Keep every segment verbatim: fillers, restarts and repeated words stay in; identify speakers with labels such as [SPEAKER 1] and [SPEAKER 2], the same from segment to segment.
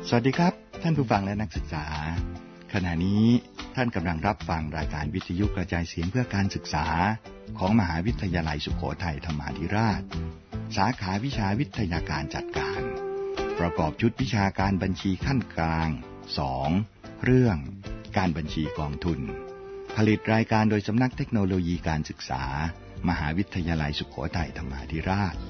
[SPEAKER 1] สวัสดีครับท่านผู้ฟังและนักศึกษาขณะนี้ท่านกำลังรับฟังรายการวิทยุกระจายเสียงเพื่อการศึกษาของมหาวิทยาลัยสุโขทัยธรรมาธิราชสาขาวิชาวิทยาการจัดการประกอบชุดวิชาการบัญชีขั้นกลางสองเรื่องการบัญชีกองทุนผลิตรายการโดยสำนักเทคโนโลยีการศึกษามหาวิทยาลัยสุโขทัยธรรมาธิราช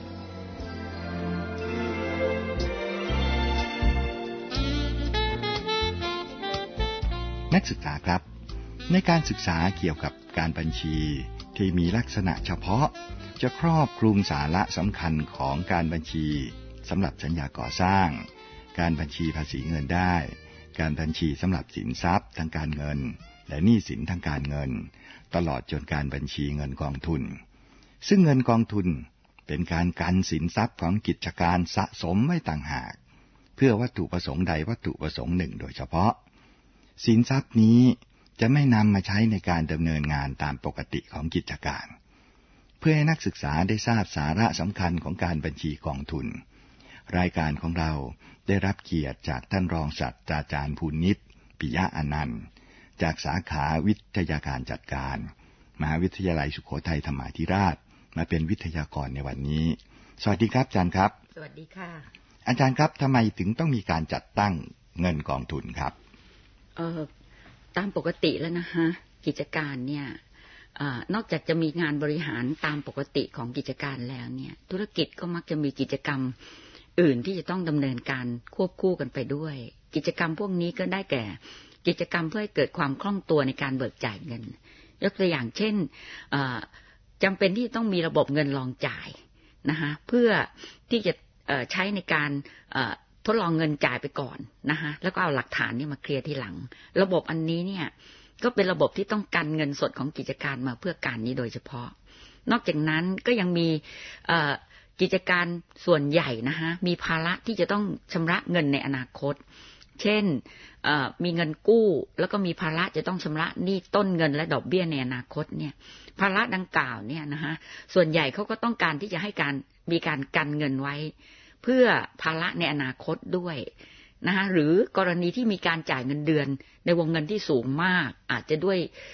[SPEAKER 1] นักศึกษาครับในการศึกษาเกี่ยวกับการบัญชีที่มีลักษณะเฉพาะจะครอบคลุมสาระสำคัญของการบัญชีสำหรับสัญญาก่อสร้างการบัญชีภาษีเงินได้การบัญชีสำหรับสินทรัพย์ทางการเงินและหนี้สินทางการเงินตลอดจนการบัญชีเงินกองทุนซึ่งเงินกองทุนเป็นการกันสินทรัพย์ของกิจการสะสมไว้ต่างหากเพื่อวัตถุประสงค์ใดวัตถุประสงค์หนึ่งโดยเฉพาะสินทรัพย์นี้จะไม่นำมาใช้ในการดำเนินงานตามปกติของกิจการเพื่อให้นักศึกษาได้ทราบสาระสำคัญของการบัญชีกองทุนรายการของเราได้รับเกียรติจากท่านรองศาสตราจารย์ภูนิษฐ์ปิยะอนันต์จากสาขาวิทยาการจัดการมหาวิทยาลัยสุโขทัยธรรมาธิราชมาเป็นวิทยากรในวันนี้สวัสดีครับอาจารย์ครับ
[SPEAKER 2] สวัสดีค่ะ
[SPEAKER 1] อาจารย์ครับทำไมถึงต้องมีการจัดตั้งเงินกองทุนครับ
[SPEAKER 2] เอ่อตามปกติแล้วนะคะกิจการเนี่ยเอ่อนอกจากจะมีงานบริหารตามปกติของกิจการแล้วเนี่ยธุรกิจก็มักจะมีกิจกรรมอื่นที่จะต้องดำเนินการควบคู่กันไปด้วยกิจกรรมพวกนี้ก็ได้แก่กิจกรรมเพื่อให้เกิดความคล่องตัวในการเบิกจ่ายเงินยกตัวอย่างเช่นเอ่อจำเป็นที่ต้องมีระบบเงินรองจ่ายนะคะเพื่อที่จะเอ่อใช้ในการเอ่อทดลองเงินจ่ายไปก่อนนะคะแล้วก็เอาหลักฐานนี่มาเคลียร์ทีหลังระบบอันนี้เนี่ยก็เป็นระบบที่ต้องกันเงินสดของกิจการมาเพื่อการนี้โดยเฉพาะนอกจากนั้นก็ยังมีกิจการส่วนใหญ่นะคะมีภาระที่จะต้องชำระเงินในอนาคตเช่นมีเงินกู้แล้วก็มีภาระจะต้องชำระหนี้ต้นเงินและดอกเบี้ยในอนาคตเนี่ยภาระดังกล่าวเนี่ยนะคะส่วนใหญ่เขาก็ต้องการที่จะให้การมีการกันเงินไว้เพื่อภาระในอนาคตด้วยนะคะหรือกรณีที่มีการจ่ายเงินเดือนในวงเงินที่สูงมากอาจจะด้วย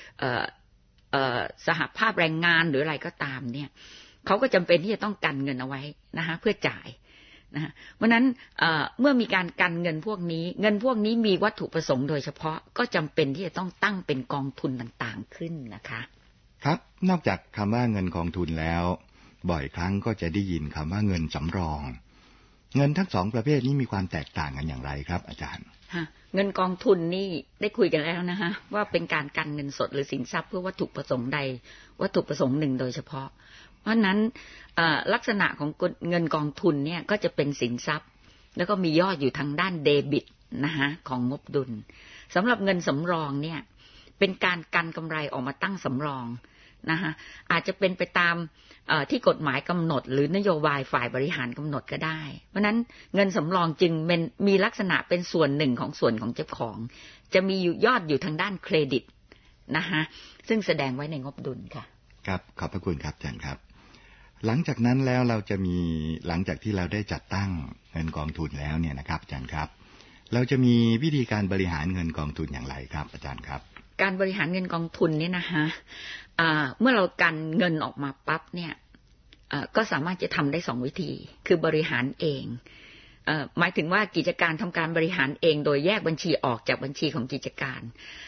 [SPEAKER 2] สหภาพแรงงานหรืออะไรก็ตามเนี่ยเขาก็จำเป็นที่จะต้องกันเงินเอาไว้นะคะเพื่อจ่ายนะเพราะนั้นเมื่อมีการกันเงินพวกนี้เงินพวกนี้มีวัตถุประสงค์โดยเฉพาะก็จำเป็นที่จะต้องตั้งเป็นกองทุนต่างๆขึ้นนะคะ
[SPEAKER 1] ครับนอกจากคำว่าเงินกองทุนแล้วบ่อยครั้งก็จะได้ยินคำว่าเงินสำรองเงินทั้งสองประเภทนี้มีความแตกต่างกันอย่างไรครับอาจารย์
[SPEAKER 2] เงินกองทุนนี่ได้คุยกันแล้วนะคะว่าเป็นการกันเงินสดหรือสินทรัพย์เพื่อวัตถุประสงค์ใดวัตถุประสงค์หนึ่งโดยเฉพาะเพราะนั้นลักษณะของเงินกองทุนเนี่ยก็จะเป็นสินทรัพย์แล้วก็มียอดอยู่ทางด้านเดบิตนะคะของงบดุลสำหรับเงินสำรองเนี่ยเป็นการกันกำไรออกมาตั้งสำรองนะคะอาจจะเป็นไปตามที่กฎหมายกำหนดหรือนโยบายฝ่ายบริหารกำหนดก็ได้เพราะนั้นเงินสำรองจึงเป็นมีลักษณะเป็นส่วนหนึ่งของส่วนของเจ้าของจะมียอดอยู่ทางด้านเครดิตนะคะซึ่งแสดงไว้ในงบดุลค่ะ
[SPEAKER 1] ครับขอบพระคุณครับอาจารย์ครับหลังจากนั้นแล้วเราจะมีหลังจากที่เราได้จัดตั้งเงินกองทุนแล้วเนี่ยนะครับอาจารย์ครับเราจะมีวิธีการบริหารเงินกองทุนอย่างไรครับอาจารย์ครับ
[SPEAKER 2] การบริหารเงินกองทุนเนี่ยนะคะเมื่อเรากันเงินออกมาปั๊บเนี่ยก็สามารถจะทำได้สองวิธีคือบริหารเองหมายถึงว่ากิจการทำการบริหารเองโดยแยกบัญชีออกจากบัญชีของกิจการ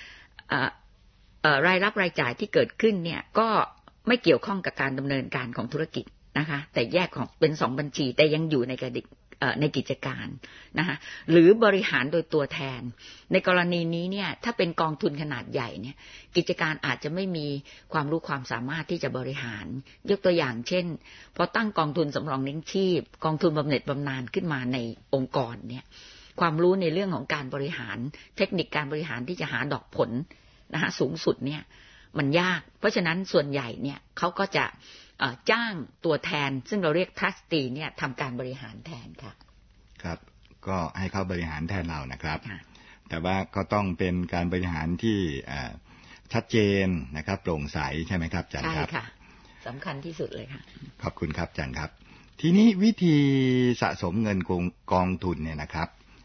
[SPEAKER 2] รายรับรายจ่ายที่เกิดขึ้นเนี่ยก็ไม่เกี่ยวข้องกับการดำเนินการของธุรกิจนะคะแต่แยกของเป็นสองบัญชีแต่ยังอยู่ในกระดิกในกิจการนะคะหรือบริหารโดยตัวแทนในกรณีนี้เนี่ยถ้าเป็นกองทุนขนาดใหญ่เนี่ยกิจการอาจจะไม่มีความรู้ความสามารถที่จะบริหารยกตัวอย่างเช่นพอตั้งกองทุนสำรองเลี้ยงชีพกองทุนบำเหน็จบำนาญขึ้นมาในองค์กรเนี่ยความรู้ในเรื่องของการบริหารเทคนิคการบริหารที่จะหาดอกผลนะคะสูงสุดเนี่ยมันยากเพราะฉะนั้นส่วนใหญ่เนี่ยเขาก็จะจ้างตัวแทนซึ่งเราเรียกทรัสตีเนี่ยทำการบริหารแทนค่ะ
[SPEAKER 1] ครับก็ให้เขาบริหารแทนเรานะครับแต่ว่าก็ต้องเป็นการบริหารที่ชัดเจนนะครับโปร่งใสใช่ไหมครับอาจารย์ครับ
[SPEAKER 2] ใช่ค่ะสำคัญที่สุดเลยค่ะ
[SPEAKER 1] ขอบคุณครับอาจารย์ครับทีนี้วิธีสะสมเงินกองทุนเนี่ยนะครับ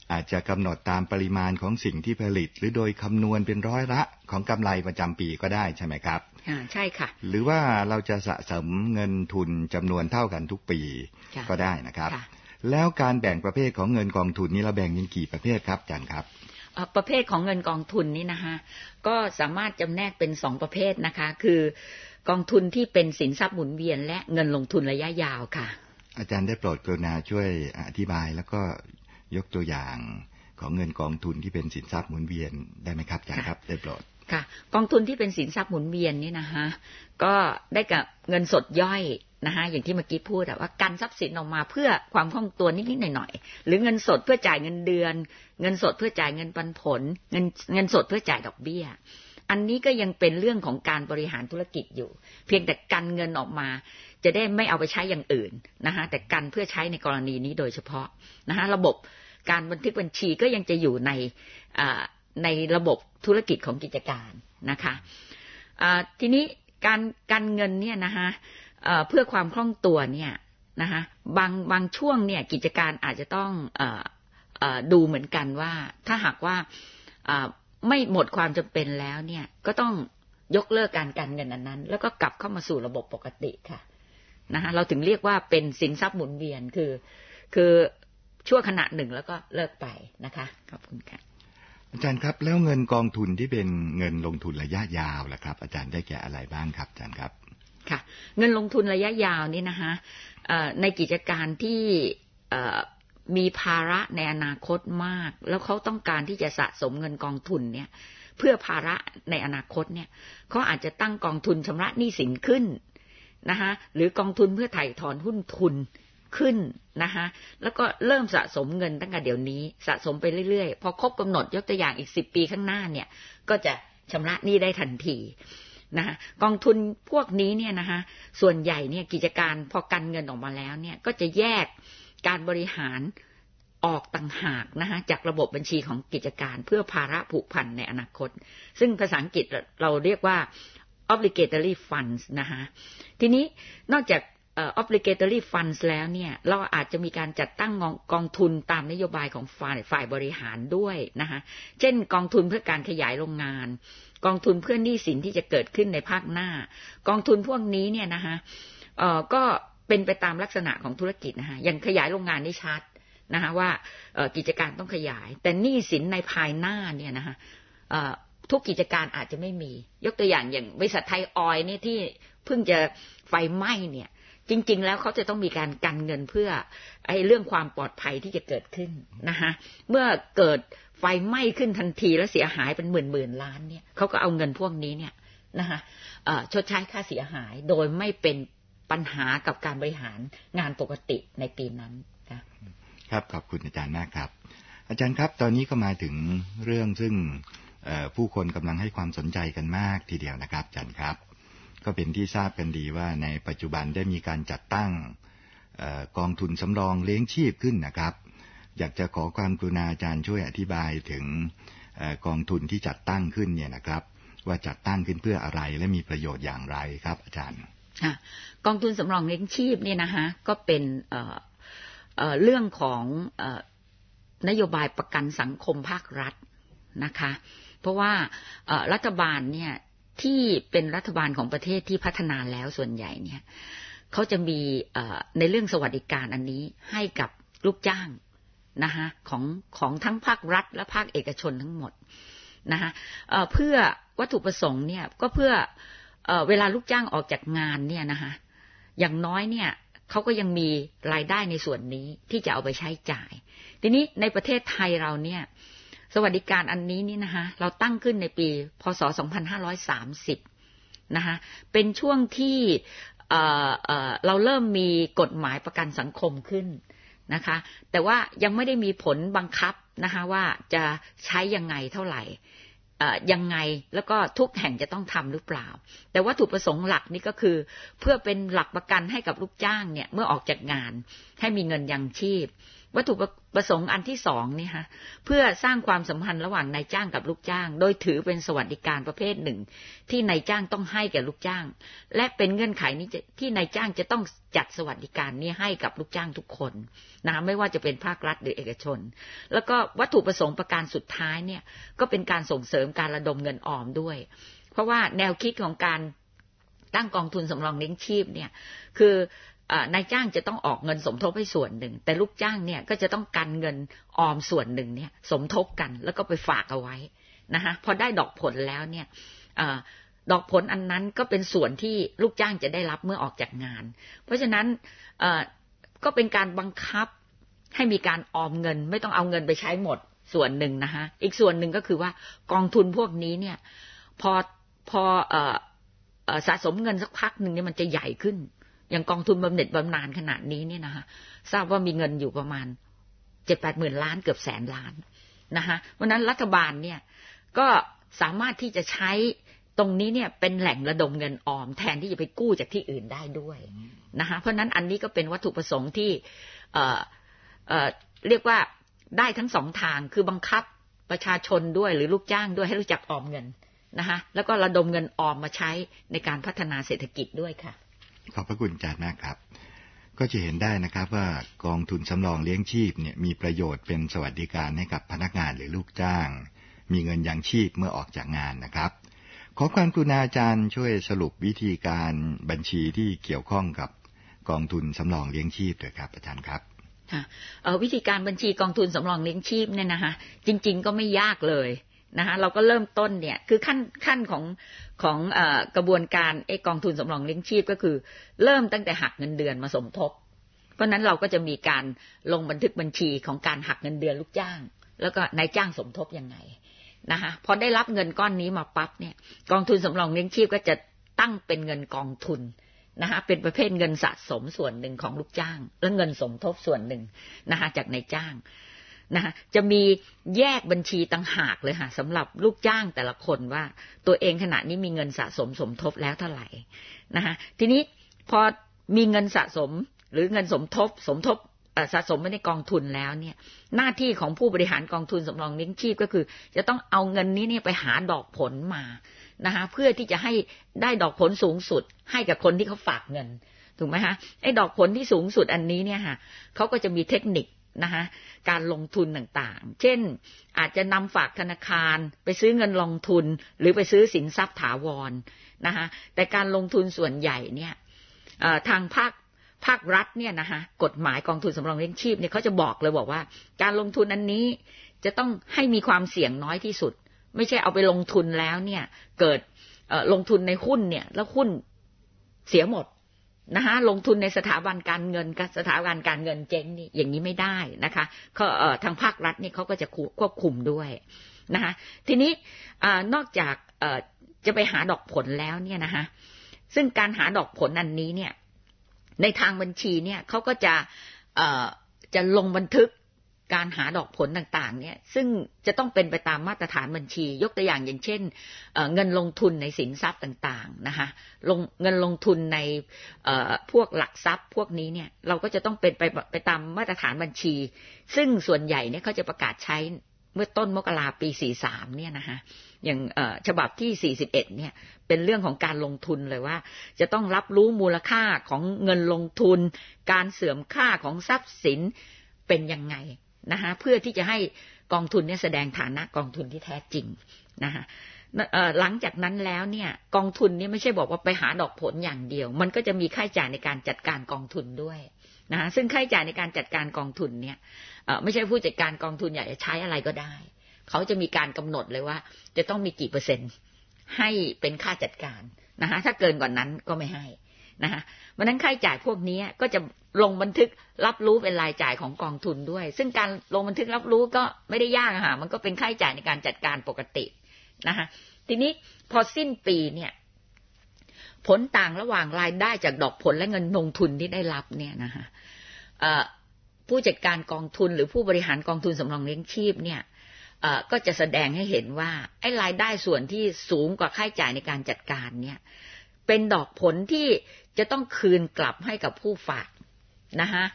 [SPEAKER 1] อาจจะกำหนดตามปริมาณของสิ่งที่ผลิตหรือโดยคำนวณเป็นร้อยละของกำไรประจำปีก็ได้ใช่ไหมครับ
[SPEAKER 2] อ่าใช่ค่ะ
[SPEAKER 1] หรือว่าเราจะสะสมเงินทุนจำนวนเท่ากันทุกปีก็ได้นะครับแล้วการแบ่งประเภทของเงินกองทุนนี้เราแบ่งเป็นกี่ประเภทครับอาจารย์ครับ
[SPEAKER 2] ประเภทของเงินกองทุนนี่นะคะก็สามารถจำแนกเป็นสองประเภทนะคะคือกองทุนที่เป็นสินทรัพย์หมุนเวียนและเงินลงทุนระยะยาวค่ะ
[SPEAKER 1] อาจารย์ได้โปรดกรุณาช่วยอธิบายแล้วก็ยกตัวอย่างของเงินกองทุนที่เป็นสินทรัพย์หมุนเวียนได้ไหมครับอาจารย์ครับได้โปรด
[SPEAKER 2] ค่ะกองทุนที่เป็นสินทรัพย์หมุนเวียนนี่นะคะก็ได้กับเงินสดย่อยนะคะอย่างที่เมื่อกี้พูดว่ากันทรัพย์สินออกมาเพื่อความคล่องตัวนิดๆหน่อยๆหรือเงินสดเพื่อจ่ายเงินเดือนเงินสดเพื่อจ่ายเงินปันผลเงินเงินสดเพื่อจ่ายดอกเบี้ยอันนี้ก็ยังเป็นเรื่องของการบริหารธุรกิจอยู่เพียงแต่กันเงินออกมาจะได้ไม่เอาไปใช้อย่างอื่นนะคะแต่กันเพื่อใช้ในกรณีนี้โดยเฉพาะนะคะระบบการบันทึกบัญชีก็ยังจะอยู่ในในระบบธุรกิจของกิจการนะคะทีนี้การการเงินเนี่ยนะคะเพื่อความคล่องตัวเนี่ยนะคะบางบางช่วงเนี่ยกิจการอาจจะต้องเอ่อเอ่อดูเหมือนกันว่าถ้าหากว่าไม่หมดความจำเป็นแล้วเนี่ยก็ต้องยกเลิกการกันเงินอันนั้นแล้วก็กลับเข้ามาสู่ระบบปกติค่ะนะคะเราถึงเรียกว่าเป็นสินทรัพย์หมุนเวียนคือคือชั่วขณะหนึ่งแล้วก็เลิกไปนะคะขอบคุณค่ะ
[SPEAKER 1] อาจารย์ครับแล้วเงินกองทุนที่เป็นเงินลงทุนระยะยาวล่ะครับอาจารย์ได้แก่อะไรบ้างครับอาจารย์ครับ
[SPEAKER 2] ค่ะเงินลงทุนระยะยาวนี่นะคะในกิจการที่มีภาระในอนาคตมากแล้วเขาต้องการที่จะสะสมเงินกองทุนเนี่ยเพื่อภาระในอนาคตเนี่ยเขาอาจจะตั้งกองทุนชำระหนี้สินขึ้นนะคะหรือกองทุนเพื่อไถ่ถอนหุ้นทุนขึ้นนะคะแล้วก็เริ่มสะสมเงินตั้งแต่เดี๋ยวนี้สะสมไปเรื่อยๆพอครบกำหนดยกตัวอย่างอีกสิบปีข้างหน้าเนี่ยก็จะชำระหนี้ได้ทันทีนะคะกองทุนพวกนี้เนี่ยนะคะส่วนใหญ่เนี่ยกิจการพอกันเงินออกมาแล้วเนี่ยก็จะแยกการบริหารออกต่างหากนะคะจากระบบบัญชีของกิจการเพื่อภาระผูกพันในอนาคตซึ่งภาษาอังกฤษเราเรียกว่า obligatory funds นะคะทีนี้นอกจากobligatory funds แล้วเนี่ยเราอาจจะมีการจัดตั้งกองทุนตามนโยบายของฝ่ายฝ่ายบริหารด้วยนะคะเช่นกองทุนเพื่อการขยายโรงงานกองทุนเพื่อหนี้สินที่จะเกิดขึ้นในภาคหน้ากองทุนพวกนี้เนี่ยนะคะเอ่อก็เป็นไปตามลักษณะของธุรกิจนะคะอย่างขยายโรงงานนี่ชัดนะคะว่ากิจการต้องขยายแต่หนี้สินในภายหน้าเนี่ยนะคะทุกกิจการอาจจะไม่มียกตัวอย่างอย่างบริษัทไทยออยล์เนี่ยที่เพิ่งจะไฟไหม้เนี่ยจริงๆแล้วเขาจะต้องมีการกันเงินเพื่อไอ้เรื่องความปลอดภัยที่จะเกิดขึ้นนะคะเมื่อเกิดไฟไหม้ขึ้นทันทีแล้วเสียหายเป็นหมื่นๆล้านเนี่ยเขาก็เอาเงินพวกนี้เนี่ยนะคะชดใช้ค่าเสียหายโดยไม่เป็นปัญหากับการบริหารงานปกติในปีนั้น
[SPEAKER 1] ครับขอบคุณอาจารย์มากครับอาจารย์ครับตอนนี้ก็มาถึงเรื่องซึ่งผู้คนกำลังให้ความสนใจกันมากทีเดียวนะครับอาจารย์ครับก็เป็นที่ทราบกันดีว่าในปัจจุบันได้มีการจัดตั้งกองทุนสำรองเลี้ยงชีพขึ้นนะครับอยากจะขอความกรุณาอาจารย์ช่วยอธิบายถึงกองทุนที่จัดตั้งขึ้นเนี่ยนะครับว่าจัดตั้งขึ้นเพื่ออะไรและมีประโยชน์อย่างไรครับอาจารย์
[SPEAKER 2] กองทุนสำรองเลี้ยงชีพเนี่ยนะคะก็เป็นเรื่องของนโยบายประกันสังคมภาครัฐนะคะเพราะว่ารัฐบาลเนี่ยที่เป็นรัฐบาลของประเทศที่พัฒนาแล้วส่วนใหญ่เนี่ยเขาจะมีในเรื่องสวัสดิการอันนี้ให้กับลูกจ้างนะคะของของทั้งภาครัฐและภาคเอกชนทั้งหมดนะคะเพื่อวัตถุประสงค์เนี่ยก็เพื่อเวลาลูกจ้างออกจากงานเนี่ยนะคะอย่างน้อยเนี่ยเขาก็ยังมีรายได้ในส่วนนี้ที่จะเอาไปใช้จ่ายทีนี้ในประเทศไทยเราเนี่ยสวัสดิการอันนี้นี่นะคะเราตั้งขึ้นในปีพ.ศ. สองพันห้าร้อยสามสิบนะคะเป็นช่วงที่เอ่อเอ่อเราเริ่มมีกฎหมายประกันสังคมขึ้นนะคะแต่ว่ายังไม่ได้มีผลบังคับนะคะว่าจะใช้ยังไงเท่าไหร่เอ่อยังไงแล้วก็ทุกแห่งจะต้องทำหรือเปล่าแต่วัตถุประสงค์หลักนี่ก็คือเพื่อเป็นหลักประกันให้กับลูกจ้างเนี่ยเมื่อออกจากงานให้มีเงินยังชีพวัตถุประสงค์อันที่สองนี่ฮะเพื่อสร้างความสัมพันธ์ระหว่างนายจ้างกับลูกจ้างโดยถือเป็นสวัสดิการประเภทหนึ่งที่นายจ้างต้องให้แก่ลูกจ้างและเป็นเงื่อนไขนี้ที่นายจ้างจะต้องจัดสวัสดิการนี้ให้กับลูกจ้างทุกคนนะไม่ว่าจะเป็นภาครัฐหรือเอกชนแล้วก็วัตถุประสงค์ประการสุดท้ายเนี่ยก็เป็นการส่งเสริมการระดมเงินออมด้วยเพราะว่าแนวคิดของการตั้งกองทุนสำรองเลี้ยงชีพเนี่ยคือนายจ้างจะต้องออกเงินสมทบให้ส่วนหนึ่งแต่ลูกจ้างเนี่ยก็จะต้องกันเงินออมส่วนหนึ่งเนี่ยสมทบกันแล้วก็ไปฝากเอาไว้นะคะพอได้ดอกผลแล้วเนี่ยดอกผลอันนั้นก็เป็นส่วนที่ลูกจ้างจะได้รับเมื่อออกจากงานเพราะฉะนั้นก็เป็นการบังคับให้มีการออมเงินไม่ต้องเอาเงินไปใช้หมดส่วนหนึ่งนะคะอีกส่วนหนึ่งก็คือว่ากองทุนพวกนี้เนี่ยพอพอสะสมเงินสักพักหนึ่งเนี่ยมันจะใหญ่ขึ้นอย่างกองทุนบำเหน็จบำนาญขนาดนี้เนี่ยนะคะทราบว่ามีเงินอยู่ประมาณเจ็ดแปดหมื่นล้านเกือบแสนล้านนะคะเพราะนั้นรัฐบาลเนี่ยก็สามารถที่จะใช้ตรงนี้เนี่ยเป็นแหล่งระดมเงินออมแทนที่จะไปกู้จากที่อื่นได้ด้วยนะคะเพราะนั้นอันนี้ก็เป็นวัตถุประสงค์ที่เอ่อเอ่อเรียกว่าได้ทั้งสองทางคือบังคับประชาชนด้วยหรือลูกจ้างด้วยให้รู้จักออมเงินนะคะแล้วก็ระดมเงินออมมาใช้ในการพัฒนาเศรษฐกิจด้วยค่ะ
[SPEAKER 1] ขอบพระคุณอาจารย์มากครับก็จะเห็นได้นะครับว่ากองทุนสำรองเลี้ยงชีพเนี่ยมีประโยชน์เป็นสวัสดิการให้กับพนักงานหรือลูกจ้างมีเงินยังชีพเมื่อออกจากงานนะครับขอความกรุณาอาจารย์ช่วยสรุปวิธีการบัญชีที่เกี่ยวข้องกับกองทุนสำรองเลี้ยงชีพด้วยครับอาจารย์ครับ
[SPEAKER 2] วิธีการบัญชีกองทุนสำรองเลี้ยงชีพเนี่ยนะคะจริงๆก็ไม่ยากเลยนะคะเราก็เริ่มต้นเนี่ยคือขั้นขั้นของของเอ่อกระบวนการไอ้กองทุนสำรองเลี้ยงชีพก็คือเริ่มตั้งแต่หักเงินเดือนมาสมทบเพราะนั้นเราก็จะมีการลงบันทึกบัญชีของการหักเงินเดือนลูกจ้างแล้วก็นายจ้างสมทบยังไงนะคะพอได้รับเงินก้อนนี้มาปั๊บเนี่ยกองทุนสำรองเลี้ยงชีพก็จะตั้งเป็นเงินกองทุนนะคะเป็นประเภทเงินสะสมส่วนหนึ่งของลูกจ้างและเงินสมทบส่วนหนึ่งนะคะจากนายจ้างนะคะจะมีแยกบัญชีต่างหากเลยค่ะสำหรับลูกจ้างแต่ละคนว่าตัวเองขณะนี้มีเงินสะสมสมทบแล้วเท่าไหร่นะคะทีนี้พอมีเงินสะสมหรือเงินสมทบสมทบสะสมไว้ในกองทุนแล้วเนี่ยหน้าที่ของผู้บริหารกองทุนสำรองเลี้ยงชีพก็คือจะต้องเอาเงินนี้เนี่ยไปหาดอกผลมานะคะเพื่อที่จะให้ได้ดอกผลสูงสุดให้กับคนที่เขาฝากเงินถูกไหมคะไอ้ดอกผลที่สูงสุดอันนี้เนี่ยค่ะเขาก็จะมีเทคนิคนะคะการลงทุนต่างๆเช่นอาจจะนำฝากธนาคารไปซื้อเงินลงทุนหรือไปซื้อสินทรัพย์ถาวรนะคะแต่การลงทุนส่วนใหญ่เนี่ยทางภาคภาครัฐเนี่ยนะคะกฎหมายกองทุนสำรองเลี้ยงชีพเนี่ยเขาจะบอกเลยบอกว่าการลงทุนอันนี้จะต้องให้มีความเสี่ยงน้อยที่สุดไม่ใช่เอาไปลงทุนแล้วเนี่ยเกิดลงทุนในหุ้นเนี่ยแล้วหุ้นเสียหมดนะคะลงทุนในสถาบันการเงินกับสถาบันการเงินเจ๊งนี่อย่างนี้ไม่ได้นะคะเขาเอ่อทางภาครัฐนี่เขาก็จะควบคุมด้วยนะคะทีนี้นอกจากเอ่อจะไปหาดอกผลแล้วเนี่ยนะคะซึ่งการหาดอกผลอันนี้เนี่ยในทางบัญชีเนี่ยเขาก็จะเอ่อจะลงบันทึกการหาดอกผลต่างๆเนี่ยซึ่งจะต้องเป็นไปตามมาตรฐานบัญชียกตัวอย่างอย่างเช่น เอ่อ เงินลงทุนในสินทรัพย์ต่างๆนะคะลงเงินลงทุนในเอ่อพวกหลักทรัพย์พวกนี้เนี่ยเราก็จะต้องเป็นไปไปตามมาตรฐานบัญชีซึ่งส่วนใหญ่เนี่ยเขาจะประกาศใช้เมื่อต้นมกราปีสี่สิบสามเนี่ยนะคะอย่างเอ่อฉบับที่สี่สิบเอ็ดเนี่ยเป็นเรื่องของการลงทุนเลยว่าจะต้องรับรู้มูลค่าของเงินลงทุนการเสื่อมค่าของทรัพย์สินเป็นยังไงนะคะเพื่อที่จะให้กองทุนเนี่ยแสดงฐานะกองทุนที่แท้จริงนะคะหลังจากนั้นแล้วเนี่ยกองทุนนี่ไม่ใช่บอกว่าไปหาดอกผลอย่างเดียวมันก็จะมีค่าใช้จ่ายในการจัดการกองทุนด้วยนะคะซึ่งค่าใช้จ่ายในการจัดการกองทุนเนี่ยไม่ใช่ผู้จัดการกองทุนอยากจะใช้อะไรก็ได้เขาจะมีการกำหนดเลยว่าจะต้องมีกี่เปอร์เซ็นต์ให้เป็นค่าจัดการนะคะถ้าเกินกว่านั้นก็ไม่ให้นะคะเพราะนั้นค่าใช้จ่ายพวกนี้ก็จะลงบันทึกรับรู้เป็นรายจ่ายของกองทุนด้วยซึ่งการลงบันทึกรับรู้ก็ไม่ได้ยากค่ะมันก็เป็นค่าใช้จ่ายในการจัดการปกตินะคะทีนี้พอสิ้นปีเนี่ยผลต่างระหว่างรายได้จากดอกผลและเงินลงทุนที่ได้รับเนี่ยนะคะผู้จัดการกองทุนหรือผู้บริหารกองทุนสำรองเลี้ยงชีพเนี่ยก็จะแสดงให้เห็นว่าไอ้รายได้ส่วนที่สูงกว่าค่าใช้จ่ายในการจัดการเนี่ยเป็นดอกผลที่จะต้องคืนกลับให้กับผู้ฝากนะคะ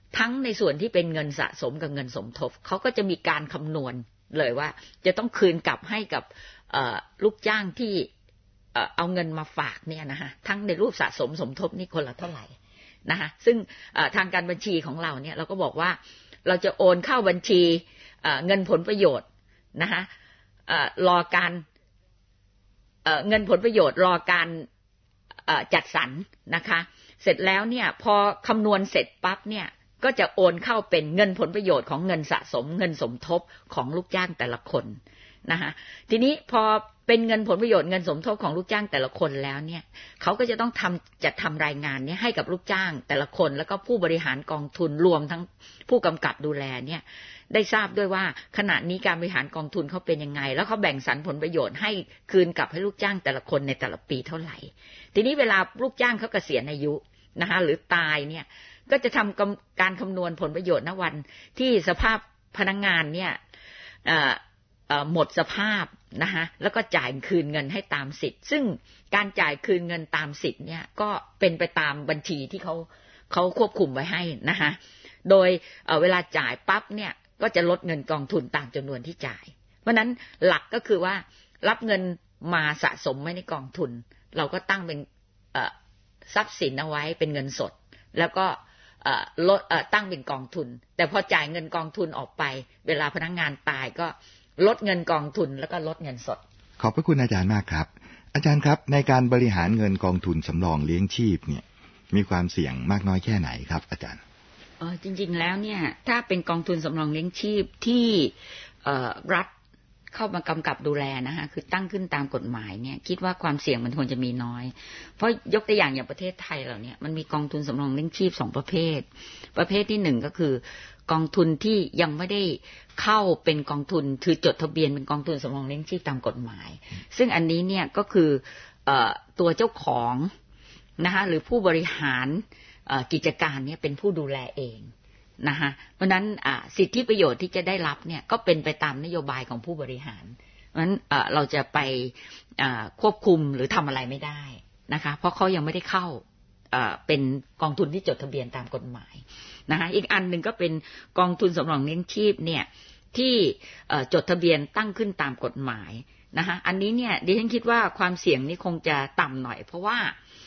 [SPEAKER 2] ทั้งในส่วนที่เป็นเงินสะสมกับเงินสมทบเขาก็จะมีการคำนวณเลยว่าจะต้องคืนกลับให้กับลูกจ้างที่เอาเงินมาฝากเนี่ยนะคะทั้งในรูปสะสมสมทบนี่คนละเท่าไหร่นะคะซึ่งทางการบัญชีของเราเนี่ยเราก็บอกว่าเราจะโอนเข้าบัญชีเงินผลประโยชน์นะคะรอการเงินผลประโยชน์รอการจัดสรรนะคะเสร็จแล้วเนี่ยพอคำนวณเสร็จปั๊บเนี่ยก็จะโอนเข้าเป็นเงินผลประโยชน์ของเงินสะสมเงินสมทบของลูกจ้างแต่ละคนนะคะทีนี้พอเป็นเงินผลประโยชน์เงินสมทบของลูกจ้างแต่ละคนแล้วเนี่ยเขาก็จะต้องทำจัดทำรายงานนี้ให้กับลูกจ้างแต่ละคนแล้วก็ผู้บริหารกองทุนรวมทั้งผู้กำกับดูแลเนี่ยได้ทราบด้วยว่าขณะนี้การบริหารกองทุนเขาเป็นยังไงแล้วเขาแบ่งสรรผลประโยชน์ให้คืนกลับให้ลูกจ้างแต่ละคนในแต่ละปีเท่าไหร่ทีนี้เวลาลูกจ้างเขาเกษียณอายุนะคะหรือตายเนี่ยก็จะทำการคำนวณผลประโยชน์ณวันที่สภาพพนักงานเนี่ยหมดสภาพนะคะแล้วก็จ่ายคืนเงินให้ตามสิทธิ์ซึ่งการจ่ายคืนเงินตามสิทธิ์เนี่ยก็เป็นไปตามบัญชีที่เขาเขาควบคุมไว้ให้นะคะโดยเวลาจ่ายปั๊บเนี่ยก็จะลดเงินกองทุนตามจำนวนที่จ่ายเพราะนั้นหลักก็คือว่ารับเงินมาสะสมไว้ในกองทุนเราก็ตั้งเป็นทรัพย์สินเอาไว้เป็นเงินสดแล้วก็ลดตั้งเป็นกองทุนแต่พอจ่ายเงินกองทุนออกไปเวลาพนักงานตายก็ลดเงินกองทุนแล้วก็ลดเงินสด
[SPEAKER 1] ขอบพระคุณอาจารย์มากครับอาจารย์ครับในการบริหารเงินกองทุนสำรองเลี้ยงชีพเนี่ยมีความเสี่ยงมากน้อยแค่ไหนครับอาจารย์
[SPEAKER 2] เออจริงๆแล้วเนี่ยถ้าเป็นกองทุนสำรองเลี้ยงชีพที่รัฐเข้ามากำกับดูแลนะคะคือตั้งขึ้นตามกฎหมายเนี่ยคิดว่าความเสี่ยงมันควรจะมีน้อยเพราะยกตัวอย่างอย่างประเทศไทยเราเนี่ยมันมีกองทุนสำรองเลี้ยงชีพสองประเภทประเภทที่หนึ่งก็คือกองทุนที่ยังไม่ได้เข้าเป็นกองทุนคือจดทะเบียนเป็นกองทุนสำรองเลี้ยงชีพตามกฎหมายซึ่งอันนี้เนี่ยก็คือตัวเจ้าของนะคะหรือผู้บริหารกิจการเนี่ยเป็นผู้ดูแลเองนะคะเพราะนั้นสิทธิประโยชน์ที่จะได้รับเนี่ยก็เป็นไปตามนโยบายของผู้บริหารเพราะฉะนั้นเราจะไปควบคุมหรือทำอะไรไม่ได้นะคะเพราะเขายังไม่ได้เข้าเป็นกองทุนที่จดทะเบียนตามกฎหมายนะคะอีกอันหนึ่งก็เป็นกองทุนสำรองเลี้ยงชีพเนี่ยที่จดทะเบียนตั้งขึ้นตามกฎหมายนะคะอันนี้เนี่ยดิฉันคิดว่าความเสี่ยงนี้คงจะต่ำหน่อยเพราะว่า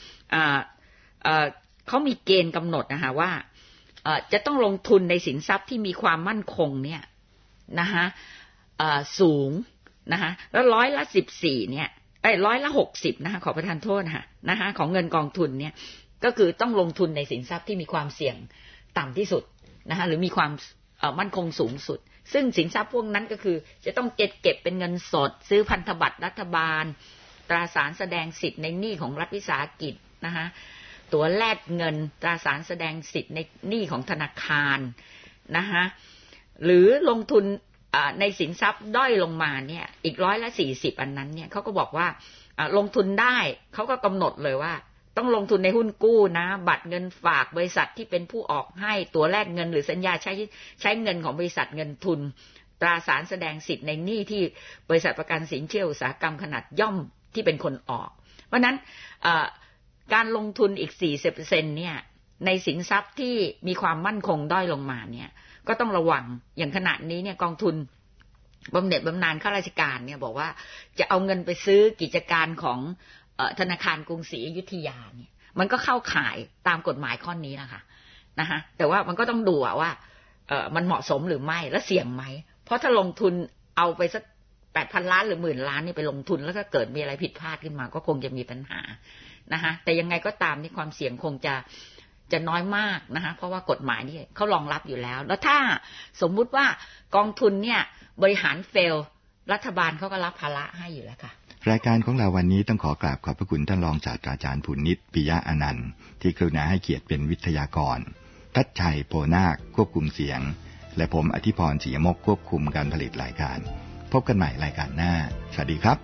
[SPEAKER 2] เขามีเกณฑ์กำหนดนะคะว่าจะต้องลงทุนในสินทรัพย์ที่มีความมั่นคงเนี่ยนะคะสูงนะคะแล้วร้อยละสิบสี่เนี่ยไอ้ร้อยละหกสิบนะคะขอประทานโทษค่ะนะคะของเงินกองทุนเนี่ยก็คือต้องลงทุนในสินทรัพย์ที่มีความเสี่ยงต่ำที่สุดนะคะหรือมีความมั่นคงสูงสุดซึ่งสินทรัพย์พวกนั้นก็คือจะต้องเก็บเก็บเป็นเงินสดซื้อพันธบัตรรัฐบาลตราสารแสดงสิทธิ์ในหนี้ของรัฐวิสาหกิจนะคะตัวแลกเงินตราสารแสดงสิทธิ์ในหนี้ของธนาคารนะคะหรือลงทุนในสินทรัพย์ด้อยลงมาเนี่ยอีกร้อยละสี่สิบอันนั้นเนี่ยเขาก็บอกว่าลงทุนได้เขาก็กำหนดเลยว่าต้องลงทุนในหุ้นกู้นะบัตรเงินฝากบริษัทที่เป็นผู้ออกให้ตัวแลกเงินหรือสัญญาใช้ใช้เงินของบริษัทเงินทุนตราสารแสดงสิทธิ์ในหนี้ที่บริษัทประกันสินเชื่ออุตสาหกรรมขนาดย่อมที่เป็นคนออกเพราะนั้นการลงทุนอีก สี่สิบเปอร์เซ็นต์ เนี่ยในสินทรัพย์ที่มีความมั่นคงด้อยลงมาเนี่ยก็ต้องระวังอย่างขณะนี้เนี่ยกองทุนบำเหน็จบำนาญข้าราชการเนี่ยบอกว่าจะเอาเงินไปซื้อกิจการของธนาคารกรุงศรีอยุธยาเนี่ยมันก็เข้าข่ายตามกฎหมายข้อนี้นะคะนะคะแต่ว่ามันก็ต้องดูว่าเอ่อมันเหมาะสมหรือไม่และเสี่ยงไหมเพราะถ้าลงทุนเอาไปสัก แปดพัน ล้านหรือหมื่นล้านนี่ไปลงทุนแล้วถ้าเกิดมีอะไรผิดพลาดขึ้นมาก็คงจะมีปัญหานะคะแต่ยังไงก็ตามนี่ความเสี่ยงคงจะจะน้อยมากนะคะเพราะว่ากฎหมายนี่เขารองรับอยู่แล้วแล้วถ้าสมมุติว่ากองทุนเนี่ยบริหารเฟลรัฐบาลเขาก็รับภาระให้อยู่แล้วค่ะ
[SPEAKER 1] รายการของเราวันนี้ต้องขอกราบขอบพระคุณท่านรองศาสตราจารย์ผุนนิตปิยะอนันต์ที่กรุณาให้เกียรติเป็นวิทยากรทัชชัยโพนาคควบคุมเสียงและผมอธิพรศรีมกควบคุมการผลิตรายการพบกันใหม่รายการหน้าสวัสดีครับ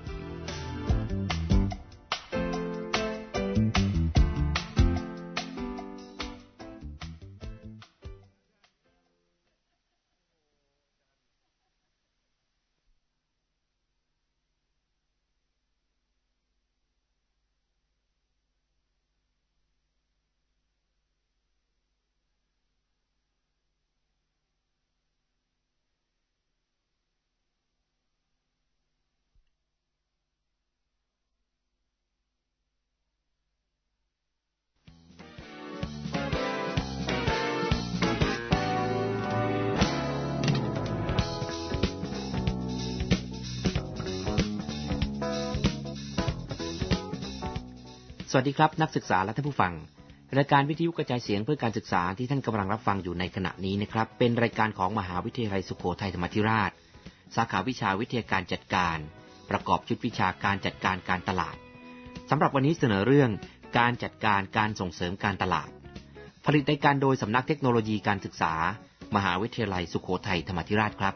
[SPEAKER 3] สวัสดีครับนักศึกษาและท่านผู้ฟังรายการวิทยุกระจายเสียงเพื่อการศึกษาที่ท่านกำลังรับฟังอยู่ในขณะนี้นะครับเป็นรายการของมหาวิทยาลัยสุโขทัยธรรมาธิราชสาขาวิชาวิทยาการจัดการประกอบชุดวิชาการจัดการการตลาดสำหรับวันนี้เสนอเรื่องการจัดการการส่งเสริมการตลาดผลิตรายการโดยสำนักเทคโนโลยีการศึกษามหาวิทยาลัยสุโขทัยธรรมาธิราชครับ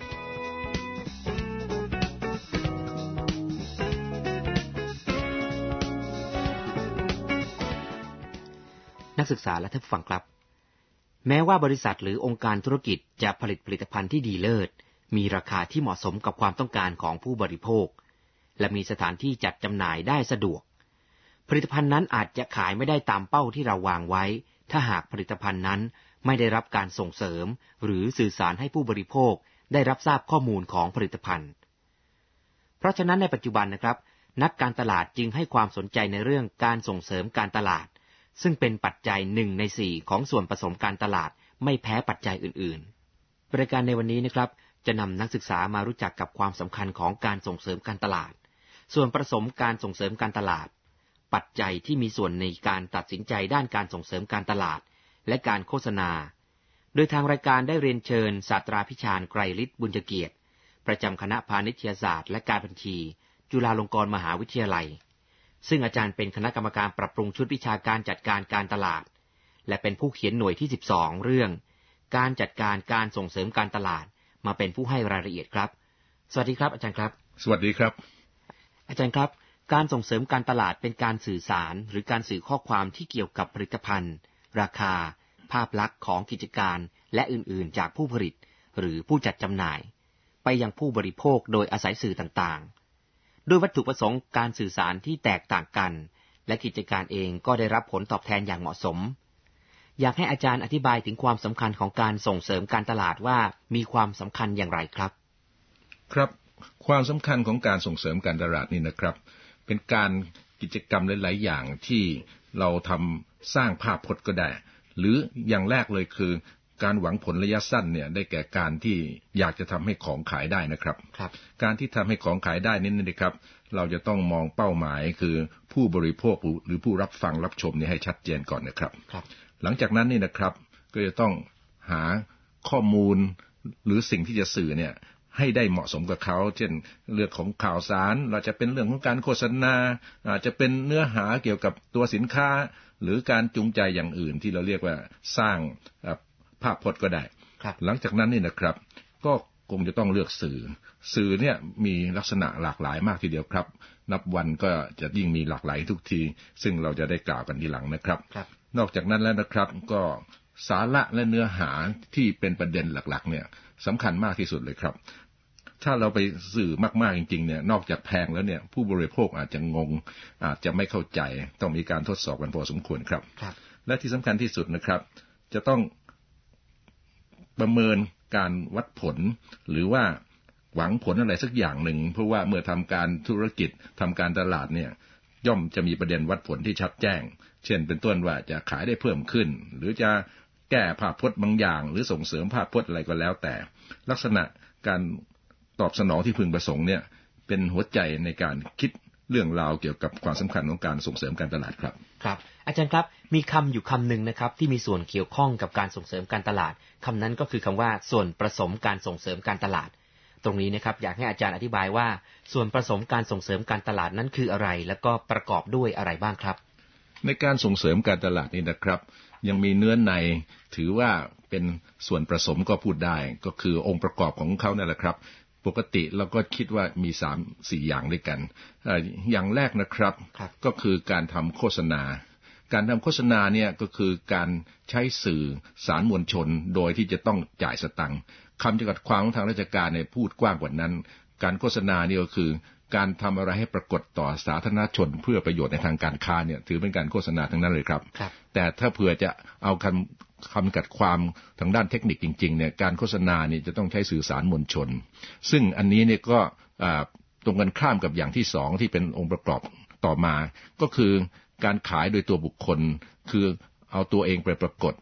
[SPEAKER 3] นักศึกษาและท่านผู้ฟังครับแม้ว่าบริษัทหรือองค์การธุรกิจจะผลิตผลิตภัณฑ์ที่ดีเลิศมีราคาที่เหมาะสมกับความต้องการของผู้บริโภคและมีสถานที่จัดจำหน่ายได้สะดวกผลิตภัณฑ์นั้นอาจจะขายไม่ได้ตามเป้าที่เราวางไว้ถ้าหากผลิตภัณฑ์นั้นไม่ได้รับการส่งเสริมหรือสื่อสารให้ผู้บริโภคได้รับทราบข้อมูลของผลิตภัณฑ์เพราะฉะนั้นในปัจจุบันนะครับนักการตลาดจึงให้ความสนใจในเรื่องการส่งเสริมการตลาดซึ่งเป็นปัจจัยหนึ่งในสี่ของส่วนผสมการตลาดไม่แพ้ปัจจัยอื่นๆรายการในวันนี้นะครับจะนำนักศึกษามารู้จักกับความสำคัญของการส่งเสริมการตลาดส่วนผสมการส่งเสริมการตลาดปัจจัยที่มีส่วนในการตัดสินใจด้านการส่งเสริมการตลาดและการโฆษณาโดยทางรายการได้เรียนเชิญศาสตราพิชาญไกรฤทธิ์บุญเกียรติประจำคณะพาณิชยศาสตร์และการบัญชีจุฬาลงกรณ์มหาวิทยาลัยซึ่งอาจารย์เป็นคณะกรรมการปรับปรุงชุดวิชาการจัดการการตลาดและเป็นผู้เขียนหน่วยที่สิบสองเรื่องการจัดการการส่งเสริมการตลาดมาเป็นผู้ให้รายละเอียดครับสวัสดีครับอาจารย์ครับ
[SPEAKER 4] สวัสดีครับ
[SPEAKER 3] อาจารย์ครับการส่งเสริมการตลาดเป็นการสื่อสารหรือการสื่อข้อความที่เกี่ยวกับผลิตภัณฑ์ราคาภาพลักษณ์ของกิจการและอื่นๆจากผู้ผลิตหรือผู้จัดจำหน่ายไปยังผู้บริโภคโดยอาศัยสื่อต่างๆด้วยวัตถุประสงค์การสื่อสารที่แตกต่างกันและกิจการเองก็ได้รับผลตอบแทนอย่างเหมาะสมอยากให้อาจารย์อธิบายถึงความสำคัญของการส่งเสริมการตลาดว่ามีความสำคัญอย่างไรครับ
[SPEAKER 4] ครับความสำคัญของการส่งเสริมการตลาดนี่นะครับเป็นการกิจกรรมหลายๆอย่างที่เราทำสร้างภาพพจน์ก็ได้หรืออย่างแรกเลยคือการหวังผลระยะสั้นเนี่ยได้แก่การที่อยากจะทำให้ของขายได้นะครับ
[SPEAKER 3] ครับ
[SPEAKER 4] การที่ทำให้ของขายได้นี่นะครับเราจะต้องมองเป้าหมายคือผู้บริโภคหรือผู้รับฟังรับชมนี่ให้ชัดเจนก่อนนะครับ
[SPEAKER 3] ครับ
[SPEAKER 4] หลังจากนั้นนี่นะครับก็จะต้องหาข้อมูลหรือสิ่งที่จะสื่อเนี่ยให้ได้เหมาะสมกับเขาเช่นเรื่องของข่าวสารเราจะเป็นเรื่องของการโฆษณาอาจจะเป็นเนื้อหาเกี่ยวกับตัวสินค้าหรือการจูงใจอย่างอื่นที่เราเรียกว่าสร้างภาพพจน์ก็ได้หลังจากนั้นนี่นะครับก็คงจะต้องเลือกสื่อสื่อเนี่ยมีลักษณะหลากหลายมากทีเดียวครับนับวันก็จะยิ่งมีหลากหลายทุกทีซึ่งเราจะได้กล่าวกันทีหลังนะครับนอกจากนั้นแล้วนะครับก็สาระและเนื้อหาที่เป็นประเด็นหลักๆเนี่ยสำคัญมากที่สุดเลยครับถ้าเราไปสื่อมากๆจริงๆเนี่ยนอกจากแพงแล้วเนี่ยผู้บริโภคอาจจะงงอาจจะไม่เข้าใจต้องมีการทดสอบกันพอสมควรครับและที่สำคัญที่สุดนะครับจะต้องประเมินการวัดผลหรือว่าหวังผลอะไรสักอย่างหนึ่งเพราะว่าเมื่อทำการธุรกิจทำการตลาดเนี่ยย่อมจะมีประเด็นวัดผลที่ชัดแจ้งเช่นเป็นต้นว่าจะขายได้เพิ่มขึ้นหรือจะแก้ภาพพจน์บางอย่างหรือส่งเสริมภาพพจน์อะไรก็แล้วแต่ลักษณะการตอบสนองที่พึงประสงค์เนี่ยเป็นหัวใจในการคิดเรื่องราวเกี่ยวกับความสำคัญของการส่งเสริมการตลาดครับ
[SPEAKER 3] ครับอาจารย์ครับมีคำอยู่คำหนึ่งนะครับที่มีส่วนเกี่ยวข้องกับการส่งเสริมการตลาดคำนั้นก็คือคำว่าส่วนผสมการส่งเสริมการตลาดตรงนี้นะครับอยากให้อาจารย์อธิบายว่าส่วนผสมการส่งเสริมการตลาดนั้นคืออะไรแล้วก็ประกอบด้วยอะไรบ้างครับ
[SPEAKER 4] ในการส่งเสริมการตลาดนี่นะครับยังมีเนื้อในถือว่าเป็นส่วนผสมก็พูดได้ก็คือองค์ประกอบของเขานั่นแหละครับปกติเราก็คิดว่ามี สาม สี่ อย่างด้วยกันอย่างแรกนะครับก็คือการทำโฆษณาการทำโฆษณาเนี่ยก็คือการใช้สื่อสารมวลชนโดยที่จะต้องจ่ายสตังค์คำจำกัดความของทางราชการเนี่ยพูดกว้างกว่านั้นการโฆษณาเนี่ยก็คือการทำอะไรให้ปรากฏต่อสาธารณชนเพื่อประโยชน์ในทางการค้าเนี่ยถือเป็นการโฆษณาทั้งนั้นเลยครับแต่ถ้าเผื่อจะเอาคำคำจำกัดความทางด้านเทคนิคจริงๆเนี่ยการโฆษณานี่จะต้องใช้สื่อสารมวลชนซึ่งอันนี้เนี่ยก็ตรงกันข้ามกับอย่างที่สองที่เป็นองค์ประกอบต่อมาก็คือการขายโดยตัวบุคคลคือเอาตัวเองไปปรากฏ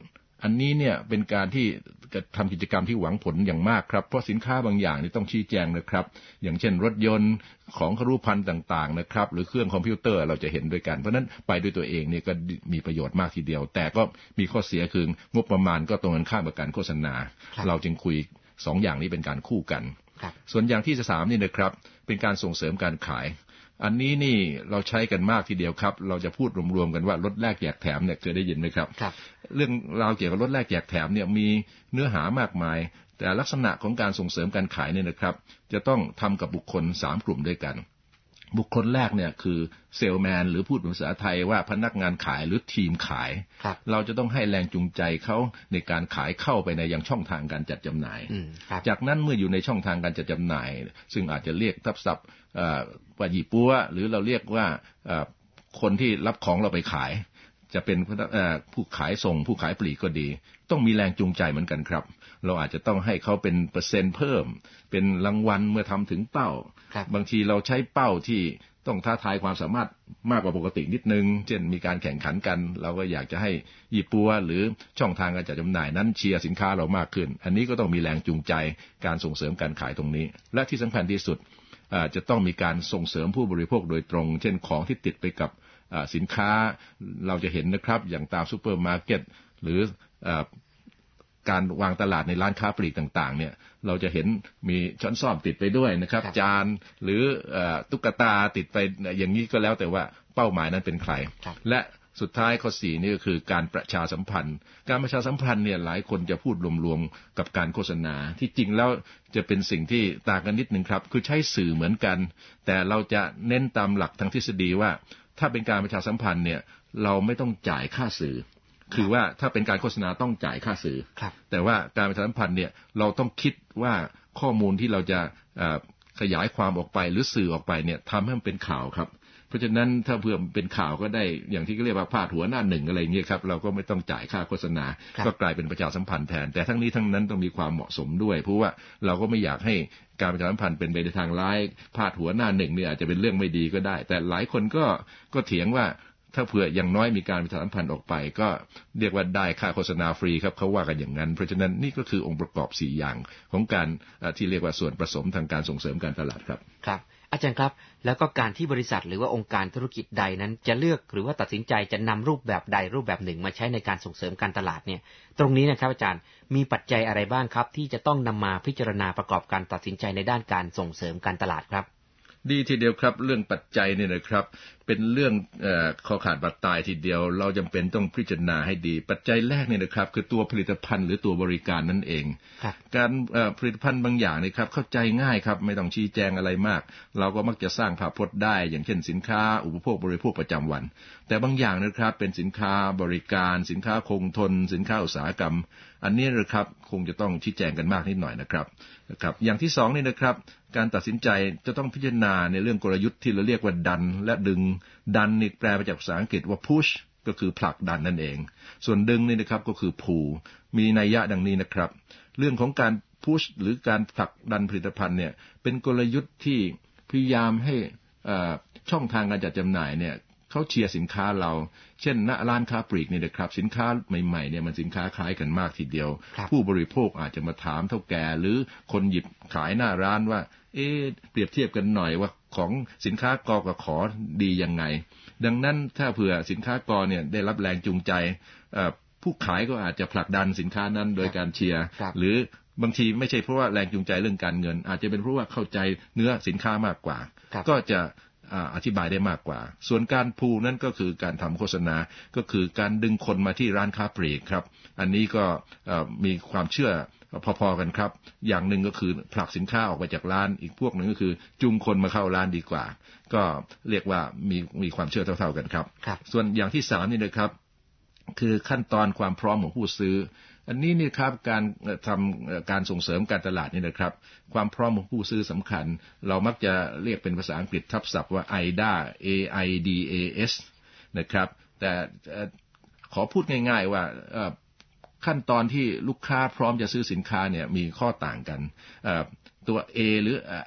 [SPEAKER 4] อันนี้เนี่ยเป็นการที่ทำกิจกรรมที่หวังผลอย่างมากครับเพราะสินค้าบางอย่างนี่ต้องชี้แจงนะครับอย่างเช่นรถยนต์ของครุภัณฑ์ต่างๆนะครับหรือเครื่องคอมพิวเตอร์เราจะเห็นด้วยกันเพราะนั้นไปด้วยตัวเองนี่ก็มีประโยชน์มากทีเดียวแต่ก็มีข้อเสียคืองบประมาณก็ตรงกันข้ามกับการโฆษณาเราจึงคุยสองอย่างนี้เป็นการคู่กันส่วนอย่างที่สามนี่นะครับเป็นการส่งเสริมการขายอันนี้นี่เราใช้กันมากทีเดียวครับเราจะพูดรวมๆกันว่าลดแลกแจกแถมเนี่ยเคยได้ยินไหมครับเรื่องราวเกี่ยวกับลดแลกแจกแถมเนี่ยมีเนื้อหามากมายแต่ลักษณะของการส่งเสริมการขายเนี่ยนะครับจะต้องทำกับบุคคลสามกลุ่มด้วยกันบุคคลแรกเนี่ยคือเซลแมนหรือพูดภาษาไทยว่าพนักงานขายหรือทีมขายเราจะต้องให้แรงจูงใจเขาในการขายเข้าไปในยังช่องทางการจัดจำหน่ายจากนั้นเมื่ออยู่ในช่องทางการจัดจำหน่ายซึ่งอาจจะเรียกทับศัพท์ว่าหยี่ปัวหรือเราเรียกว่าคนที่รับของเราไปขายจะเป็นผู้ขายส่งผู้ขายปลีกก็ดีต้องมีแรงจูงใจเหมือนกันครับเราอาจจะต้องให้เขาเป็นเปอร์เซ็นต์เพิ่มเป็นรางวัลเมื่อทำถึงเป้าบางทีเราใช้เป้าที่ต้องท้าทายความสามารถมากกว่าปกตินิดนึงเช่นมีการแข่งขันกันเราก็อยากจะให้ยี่ปัวหรือช่องทางการจัดจำหน่ายนั้นเชียร์สินค้าเรามากขึ้นอันนี้ก็ต้องมีแรงจูงใจการส่งเสริมการขายตรงนี้และที่สำคัญที่สุดจะต้องมีการส่งเสริมผู้บริโภคโดยตรงเช่นของที่ติดไปกับสินค้าเราจะเห็นนะครับอย่างตามซูเปอร์มาร์เก็ตหรือการวางตลาดในร้านค้าปลีกต่างๆเนี่ยเราจะเห็นมีช้อนส้อมติดไปด้วยนะครับจานหรือตุ๊กตาติดไปอย่างนี้ก็แล้วแต่ว่าเป้าหมายนั้นเป็นใครและสุดท้ายข้อสี่นี่ก็คือการประชาสัมพันธ์การประชาสัมพันธ์เนี่ยหลายคนจะพูดรวมๆกับการโฆษณาที่จริงแล้วจะเป็นสิ่งที่ต่างกันนิดนึงครับคือใช้สื่อเหมือนกันแต่เราจะเน้นตามหลักทางทฤษฎีว่าถ้าเป็นการประชาสัมพันธ์เนี่ยเราไม่ต้องจ่ายค่าสื่อคือว่าถ้าเป็นการโฆษณาต้องจ่ายค่าสื่อแต่ว่าการประชาสัมพันธ์เนี่ยเราต้องคิดว่าข้อมูลที่เราจะขยายความออกไปหรือสื่อออกไปเนี่ยทำให้มันเป็นข่าวครับเพราะฉะนั้นถ้าเพื่อเป็นข่าวก็ได้อย่างที่เรียกว่าพาดหัวหน้าหนึ่งอะไรอย่างเงี้ยครับเราก็ไม่ต้องจ่ายค่าโฆษณาก็กลายเป็นประชาสัมพันธ์แทนแต่ทั้งนี้ทั้งนั้นต้องมีความเหมาะสมด้วยเพราะว่าเราก็ไม่อยากให้การประชาสัมพันธ์เป็นไปในทางร้ายพาดหัวหน้าหนึ่งเนี่ยอาจจะเป็นเรื่องไม่ดีก็ได้แต่หลายคนก็ก็เถียงว่าถ้าเผื่ออย่างน้อยมีการประชาสัมพันธ์ออกไปก็เรียกว่าได้ค่าโฆษณาฟรีครับเขาว่ากันอย่างนั้นเพราะฉะนั้นนี่ก็คือองค์ประกอบสี่อย่างของการที่เรียกว่าส่วนผสมทางการส่งเสริมการตลาดครับ
[SPEAKER 3] ครับอาจารย์ครับแล้วก็การที่บริษัทหรือว่าองค์การธุรกิจใดนั้นจะเลือกหรือว่าตัดสินใจจะนำรูปแบบใดรูปแบบหนึ่งมาใช้ในการส่งเสริมการตลาดเนี่ยตรงนี้นะครับอาจารย์มีปัจจัยอะไรบ้างครับที่จะต้องนำมาพิจารณาประกอบการตัดสินใจในด้านการส่งเสริมการตลาดครับ
[SPEAKER 4] ดีทีเดียวครับเรื่องปัจจัยเนี่ยนะครับเป็นเรื่องเอ่อคอขาดบาดตายทีเดียวเราจำเป็นต้องพิจารณาให้ดีปัจจัยแรกเนี่ยนะครับคือตัวผลิตภัณฑ์หรือตัวบริการนั่นเองการเอ่อผลิตภัณฑ์บางอย่างนี่ครับเข้าใจง่ายครับไม่ต้องชี้แจงอะไรมากเราก็มักจะสร้างภาพพจน์ได้อย่างเช่นสินค้าอุปโภคบริโภคประจำวันแต่บางอย่างนะครับเป็นสินค้าบริการสินค้าคงทนสินค้าอุตสาหกรรมอันนี้นะครับคงจะต้องชี้แจงกันมากนิดหน่อยนะครับนะครับอย่างที่สองนี่นะครับการตัดสินใจจะต้องพิจารณาในเรื่องกลยุทธ์ที่เราเรียกว่าดันและดึงดันนี่แปลมาจากภาษาอังกฤษว่า push ก็คือผลักดันนั่นเองส่วนดึงนี่นะครับก็คือ pull มีนัยยะดังนี้นะครับเรื่องของการ push หรือการผลักดันผลิตภัณฑ์เนี่ยเป็นกลยุทธ์ที่พยายามให้ช่องทางการจัดจำหน่ายเนี่ยเขาเชียร์สินค้าเราเช่นณร้านค้าปลีกนี่นะครับสินค้าใหม่ๆเนี่ยมันสินค้าคล้ายกันมากทีเดียวผู้บริโภคอาจจะมาถามเท่าแก่หรือคนหยิบขายหน้าร้านว่าเอ๊ะเปรียบเทียบกันหน่อยว่าของสินค้ากอกับขอดียังไงดังนั้นถ้าเผื่อสินค้ากอเนี่ยได้รับแรงจูงใจผู้ขายก็อาจจะผลักดันสินค้านั้นโดยการเชียร์หรือบางทีไม่ใช่เพราะว่าแรงจูงใจเรื่องการเงินอาจจะเป็นเพราะว่าเข้าใจเนื้อสินค้ามากกว่าก็จะอธิบายได้มากกว่าส่วนการพูลนั่นก็คือการทำโฆษณาก็คือการดึงคนมาที่ร้านค้าปลีกครับอันนี้ก็มีความเชื่อพอๆกันครับอย่างหนึ่งก็คือผลักสินค้าออกไปจากร้านอีกพวกหนึ่งก็คือจูงคนมาเข้าร้านดีกว่าก็เรียกว่ามีมีความเชื่อเท่าๆกันครับส่วนอย่างที่สามนี่นะครับคือขั้นตอนความพร้อมของผู้ซื้ออันนี้นี่ครับการทำการส่งเสริมการตลาดนี่นะครับความพร้อมของผู้ซื้อสำคัญเรามักจะเรียกเป็นภาษาอังกฤษทับศัพท์ว่า เอ ไอ ดี เอ เอ ไอ ดี เอ เอส นะครับแต่ขอพูดง่ายๆว่าขั้นตอนที่ลูกค้าพร้อมจะซื้อสินค้าเนี่ยมีข้อต่างกันตัว A หรือ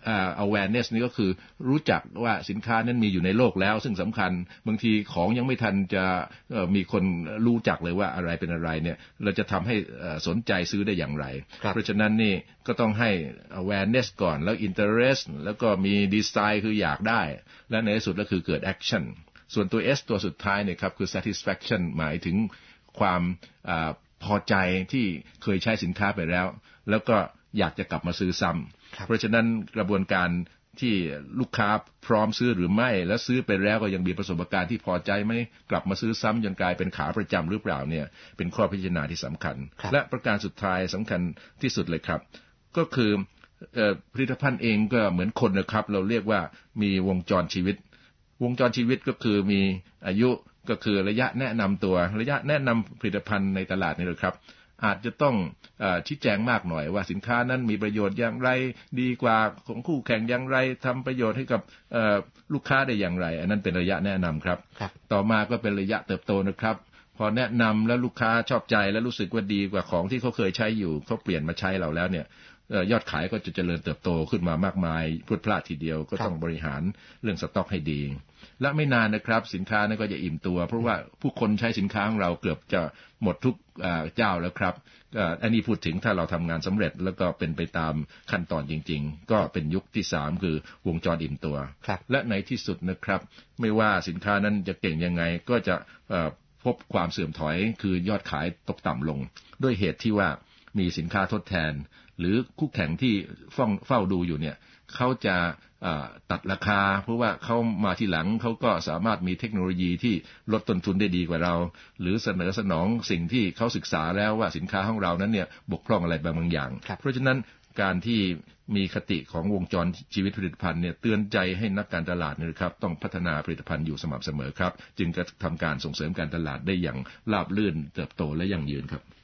[SPEAKER 4] awareness นี่ก็คือรู้จักว่าสินค้านั้นมีอยู่ในโลกแล้วซึ่งสำคัญบางทีของยังไม่ทันจะมีคนรู้จักเลยว่าอะไรเป็นอะไรเนี่ยเราจะทำให้สนใจซื้อได้อย่างไรเพราะฉะนั้นนี่ก็ต้องให้ awareness ก่อนแล้ว interest แล้วก็มี desire คืออยากได้และในที่สุดก็คือเกิด action ส่วนตัว S ตัวสุดท้ายเนี่ยครับคือ satisfaction หมายถึงความพอใจที่เคยใช้สินค้าไปแล้วแล้วก็อยากจะกลับมาซื้อซ้ำเพราะฉะนั้นกระบวนการที่ลูกค้าพร้อมซื้อหรือไม่และซื้อไปแล้วก็ยังมีประสบการณ์ที่พอใจไหมกลับมาซื้อซ้ำจนกลายเป็นขาประจำหรือเปล่าเนี่ยเป็นข้อพิจารณาที่สำคัญและประการสุดท้ายสำคัญที่สุดเลยครับก็คือผลิตภัณฑ์เองก็เหมือนคนนะครับเราเรียกว่ามีวงจรชีวิตวงจรชีวิตก็คือมีอายุก็คือระยะแนะนำตัวระยะแนะนำผลิตภัณฑ์ในตลาดนี่แหละครับอาจจะต้องเอ่อชี้แจงมากหน่อยว่าสินค้านั้นมีประโยชน์อย่างไรดีกว่าของคู่แข่งอย่างไรทำประโยชน์ให้กับเอ่อลูกค้าได้อย่างไรอันนั้นเป็นระยะแนะนำครับต่อมาก็เป็นระยะเติบโตนะครับพอแนะนำแล้วลูกค้าชอบใจและรู้สึกว่าดีกว่าของที่เขาเคยใช้อยู่เขาเปลี่ยนมาใช้เราแล้วเนี่ยยอดขายก็จะเจริญเติบโตขึ้นมามากมายพรวดพลาดทีเดียวก็ต้องบริหารเรื่องสต็อกให้ดีและไม่นานนะครับสินค้านั้นก็จะอิ่มตัวเพราะว่าผู้คนใช้สินค้าของเราเกือบจะหมดทุกเจ้าแล้วครับอันนี้พูดถึงถ้าเราทำงานสำเร็จแล้วก็เป็นไปตามขั้นตอนจริงๆก็เป็นยุคที่สามคือวงจรอิ่มตัวและในที่สุดนะครับไม่ว่าสินค้านั้นจะเก่งยังไงก็จะพบความเสื่อมถอยคือยอดขายตกต่ำลงด้วยเหตุที่ว่ามีสินค้าทดแทนหรือคู่แข่งที่เฝ้าดูอยู่เนี่ยเขาจะตัดราคาเพราะว่าเขามาทีหลังเขาก็สามารถมีเทคโนโลยีที่ลดต้นทุนได้ดีกว่าเราหรือเสนอสนองสิ่งที่เขาศึกษาแล้วว่าสินค้าของเรานั้นเนี่ยบกพร่องอะไรบางอย่างเพราะฉะนั้นการที่มีคติของวงจรชีวิตผลิตภัณฑ์เนี่ยเตือนใจให้นักการตลาดนะครับต้องพัฒนาผลิตภัณฑ์อยู่สม่ำเสมอครับจึงจะทำการส่งเสริมการตลาดได้อย่างราบรื่นเติบโตและยั่งยืนครับ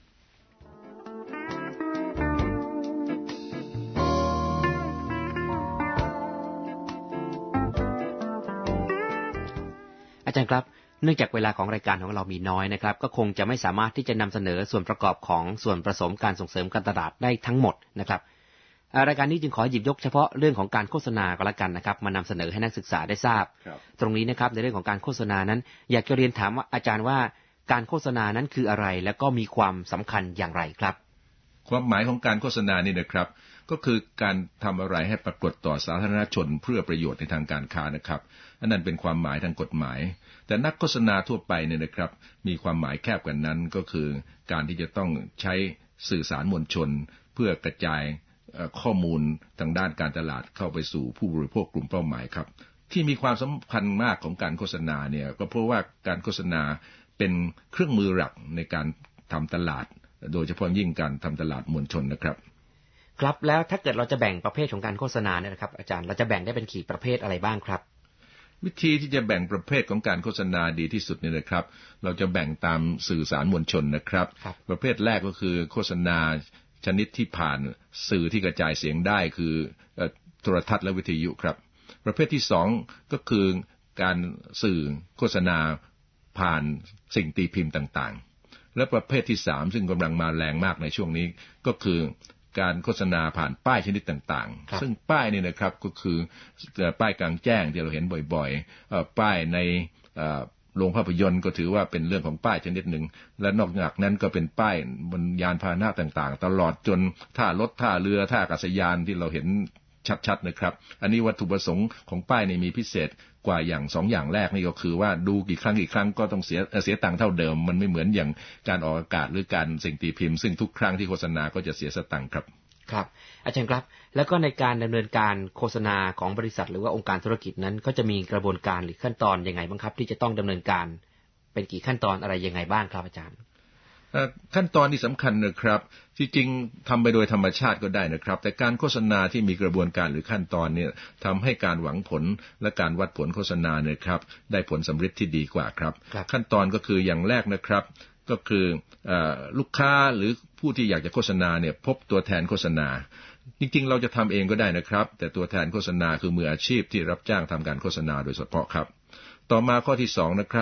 [SPEAKER 3] อาจารย์ครับเนื่องจากเวลาของรายการของเรามีน้อยนะครับก็คงจะไม่สามารถที่จะนำเสนอส่วนประกอบของส่วนผสมการส่งเสริมการตลาดได้ทั้งหมดนะครับรายการนี้จึงขอหยิบยกเฉพาะเรื่องของการโฆษณาก็แล้วกันนะครับมานำเสนอให้นักศึกษาได้ทราบตรงนี้นะครับในเรื่องของการโฆษณานั้นอยากจะเรียนถามว่าอาจารย์ว่าการโฆษณานั้นคืออะไรและก็มีความสำคัญอย่างไรครับ
[SPEAKER 4] ความหมายของการโฆษณานี่นะครับก็คือการทำอะไรให้ปรากฏต่อสาธารณชนเพื่อประโยชน์ในทางการค้านะครับอันนั้นเป็นความหมายทางกฎหมายแต่นักโฆษณาทั่วไปเนี่ยนะครับมีความหมายแคบกว่านั้นก็คือการที่จะต้องใช้สื่อสารมวลชนเพื่อกระจายข้อมูลทางด้านการตลาดเข้าไปสู่ผู้บริโภคกลุ่มเป้าหมายครับที่มีความสำคัญมากของการโฆษณาเนี่ยก็เพราะว่าการโฆษณาเป็นเครื่องมือหลักในการทำตลาดโดยเฉพาะยิ่งการทำตลาดมวลชนนะครับ
[SPEAKER 3] ครับแล้วถ้าเกิดเราจะแบ่งประเภทของการโฆษณาเนี่ยนะครับอาจารย์เราจะแบ่งได้เป็นกี่ประเภทอะไรบ้างครับ
[SPEAKER 4] วิธีที่จะแบ่งประเภทของการโฆษณาดีที่สุดเนี่ยนะครับเราจะแบ่งตามสื่อสารมวลชนนะครับประเภทแรกก็คือโฆษณาชนิดที่ผ่านสื่อที่กระจายเสียงได้คือโทรทัศน์และวิทยุครับประเภทที่สองก็คือการสื่อโฆษณาผ่านสิ่งตีพิมพ์ต่างๆและประเภทที่สามซึ่งกำลังมาแรงมากในช่วงนี้ก็คือการโฆษณาผ่านป้ายชนิดต่างๆซึ่งป้ายนี่นะครับก็คือป้ายกลางแจ้งที่เราเห็นบ่อยๆป้ายในโรงภาพยนตร์ก็ถือว่าเป็นเรื่องของป้ายชนิดหนึ่งและนอกจากนั้นก็เป็นป้ายบนยานพาหนะต่างๆตลอดจนท่ารถท่าเรือท่าอากาศยานที่เราเห็นชัดๆนะครับอันนี้วัตถุประสงค์ของป้ายในมีพิเศษกว่าอย่างสองอย่างแรกนี่ก็คือว่าดูกี่ครั้งกี่ครั้งก็ต้องเสียเสียตังค์เท่าเดิมมันไม่เหมือนอย่างการออกอากาศหรือการสิ่งตีพิมพ์ซึ่งทุกครั้งที่โฆษณาก็จะเสียสตังค์ครับ
[SPEAKER 3] ครับอาจารย์ครับแล้วก็ในการดำเนินการโฆษณาของบริษัทหรือว่าองค์การธุรกิจนั้นก็จะมีกระบวนการหรือขั้นตอนยังไงบ้างครับที่จะต้องดำเนินการเป็นกี่ขั้นตอนอะไรยังไงบ้างครับอาจารย์
[SPEAKER 4] ขั้นตอนที่สำคัญนะครับที่จริงทำไปโดยธรรมชาติก็ได้นะครับแต่การโฆษณาที่มีกระบวนการหรือขั้นตอนเนี่ยทำให้การหวังผลและการวัดผลโฆษณาเนี่ยครับได้ผลสำเร็จที่ดีกว่าครับขั้นตอนก็คืออย่างแรกนะครับก็คือลูกค้าหรือผู้ที่อยากจะโฆษณาเนี่ยพบตัวแทนโฆษณาจริงๆเราจะทำเองก็ได้นะครับแต่ตัวแทนโฆษณาคือมืออาชีพที่รับจ้างทำการโฆษณาโดยเฉพาะครับต่อมาข้อที่สองนะครับ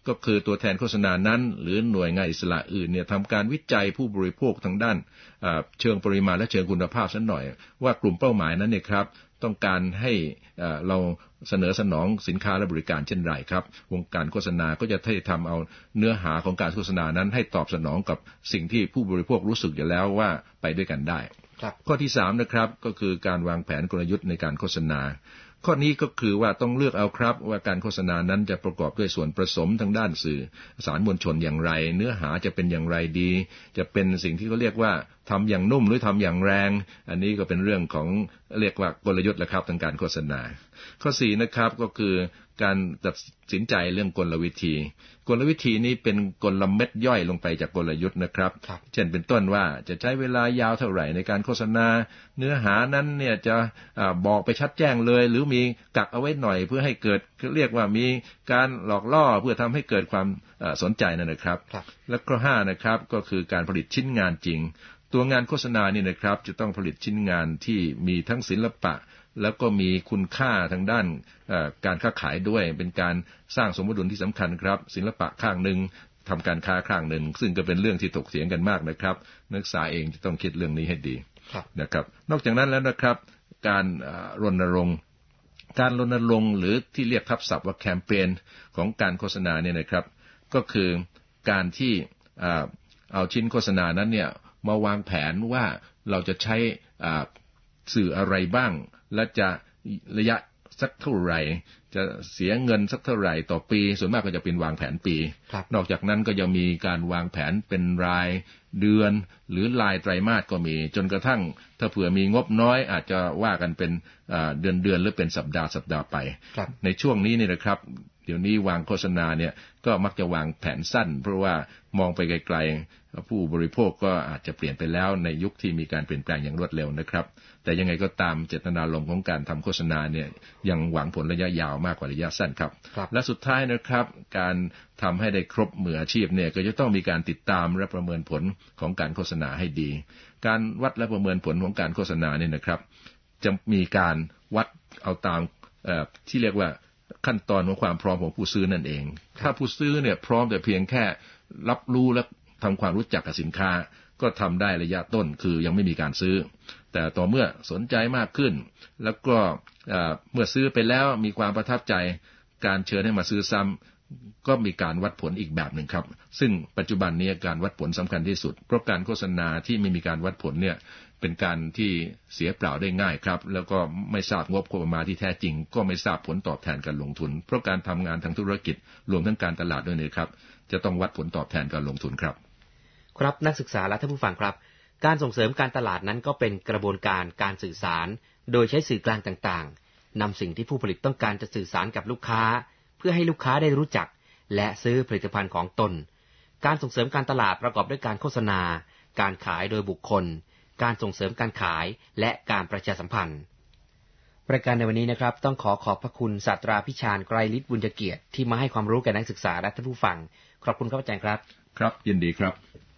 [SPEAKER 4] ก็คือตัวแทนโฆษณานั้นหรือหน่วยงานอิสระอื่นเนี่ยทำการวิจัยผู้บริโภคทางด้านเชิงปริมาณและเชิงคุณภาพสักหน่อยว่ากลุ่มเป้าหมายนั้นเนี่ยครับต้องการให้เราเสนอสนองสินค้าและบริการเช่นไรครับวงการโฆษณาก็จะให้ทำเอาเนื้อหาของการโฆษณานั้นให้ตอบสนองกับสิ่งที่ผู้บริโภครู้สึกอยู่แล้วว่าไปด้วยกันได้ข้อที่สามนะครับก็คือการวางแผนกลยุทธ์ในการโฆษณาข้อนี้ก็คือว่าต้องเลือกเอาครับว่าการโฆษณานั้นจะประกอบด้วยส่วนผสมทางด้านสื่อสารมวลชนอย่างไรเนื้อหาจะเป็นอย่างไรดีจะเป็นสิ่งที่เขาเรียกว่าทำอย่างนุ่มหรือทำอย่างแรงอันนี้ก็เป็นเรื่องของเรียกว่ากลยุทธ์แหละครับทางการโฆษณาข้อสี่นะครับก็คือการตัดสินใจเรื่องกลวิธีกลวิธีนี้เป็นกลเม็ดย่อยลงไปจากกลยุทธ์นะครับเช่นเป็นต้นว่าจะใช้เวลายาวเท่าไหร่ในการโฆษณาเนื้อหานั้นเนี่ยจะบอกไปชัดแจ้งเลยหรือมีกักเอาไว้หน่อยเพื่อให้เกิดเรียกว่ามีการหลอกล่อเพื่อทำให้เกิดความสนใจนั่นนะครับและข้อห้านะครับก็คือการผลิตชิ้นงานจริงตัวงานโฆษณานี่นะครับจะต้องผลิตชิ้นงานที่มีทั้งศิลปะแล้วก็มีคุณค่าทางด้านการค้าขายด้วยเป็นการสร้างสมดุลที่สำคัญครับศิลปะข้างหนึ่งทำการค้าข้างหนึ่งซึ่งก็เป็นเรื่องที่ถกเถียงกันมากนะครับนักศึกษาเองจะต้องคิดเรื่องนี้ให้ดีนะครับนอกจากนั้นแล้วนะครับการรณรงค์การรณรงค์หรือที่เรียกทับศัพท์ว่าแคมเปญของการโฆษณาเนี่ยนะครับก็คือการที่เอาชิ้นโฆษณานั้นเนี่ยมาวางแผนว่าเราจะใช้สื่ออะไรบ้างและจะระยะสักเท่าไหร่จะเสียเงินสักเท่าไหร่ต่อปีส่วนมากก็จะเป็นวางแผนปีนอกจากนั้นก็ยังมีการวางแผนเป็นรายเดือนหรือรายไตรมาสก็มีจนกระทั่งถ้าเผื่อมีงบน้อยอาจจะว่ากันเป็นเดือนเดือนหรือเป็นสัปดาห์สัปดาห์ไปในช่วงนี้นี่นะครับเดี๋ยวนี้วางโฆษณาเนี่ยก็มักจะวางแผนสั้นเพราะว่ามองไปไกลๆผู้บริโภคก็อาจจะเปลี่ยนไปแล้วในยุคที่มีการเปลี่ยนแปลงอย่างรวดเร็วนะครับแต่ยังไงก็ตามเจตนารมณ์ของการทำโฆษณาเนี่ยยังหวังผลระยะยาวมากกว่าระยะสั้นครับและสุดท้ายนะครับการทำให้ได้ครบมืออาชีพเนี่ยก็จะต้องมีการติดตามและประเมินผลของการโฆษณาให้ดีการวัดและประเมินผลของการโฆษณาเนี่ยนะครับจะมีการวัดเอาตามที่เรียกว่าขั้นตอนของความพร้อมของผู้ซื้อนั่นเองถ้าผู้ซื้อเนี่ยพร้อมแต่เพียงแค่รับรู้และทำความรู้จักกับสินค้าก็ทำได้ระยะต้นคือยังไม่มีการซื้อแต่ต่อเมื่อสนใจมากขึ้นแล้วก็เมื่อซื้อไปแล้วมีความประทับใจการเชิญให้มาซื้อซ้ำก็มีการวัดผลอีกแบบหนึ่งครับซึ่งปัจจุบันนี้การวัดผลสำคัญที่สุดเพราะการโฆษณาที่ไม่มีการวัดผลเนี่ยเป็นการที่เสียเปล่าได้ง่ายครับแล้วก็ไม่ทราบงบประมาณที่แท้จริงก็ไม่ทราบผลตอบแทนการลงทุนเพราะการทำงานทางธุรกิจรวมทั้งการตลาดด้วยนะครับจะต้องวัดผลตอบแทนการลงทุนครับ
[SPEAKER 3] ครับนักศึกษาและท่านผู้ฟังครับการส่งเสริมการตลาดนั้นก็เป็นกระบวนการการสื่อสารโดยใช้สื่อกลางต่างๆนำสิ่งที่ผู้ผลิตต้องการจะสื่อสารกับลูกค้าเพื่อให้ลูกค้าได้รู้จักและซื้อผลิตภัณฑ์ของตนการส่งเสริมการตลาดประกอบด้วยการโฆษณาการขายโดยบุคคลการส่งเสริมการขายและการประชาสัมพันธ์รายการในวันนี้นะครับต้องขอขอบพระคุณศาสตราพิชาญไกรฤทธิ์บุญเกียรติที่มาให้ความรู้แก่นักศึกษาและท่านผู้ฟังขอบคุณครับอาจารย์ครับ
[SPEAKER 4] ครับยินดีครับ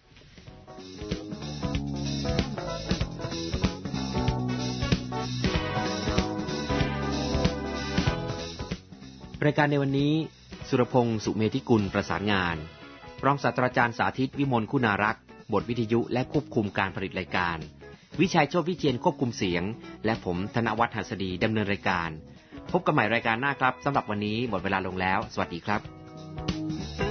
[SPEAKER 3] รายการในวันนี้สุรพงษ์สุเมธิกุลประสานงานรองศาสตราจารย์สาธิตวิมลคุณารักษ์บทวิทยุและควบคุมการผลิตรายการวิชัยโชติวิเชียรควบคุมเสียงและผมธนวัฒน์หัสดีดำเนินรายการพบกันใหม่รายการหน้าครับสำหรับวันนี้หมดเวลาลงแล้วสวัสดีครับ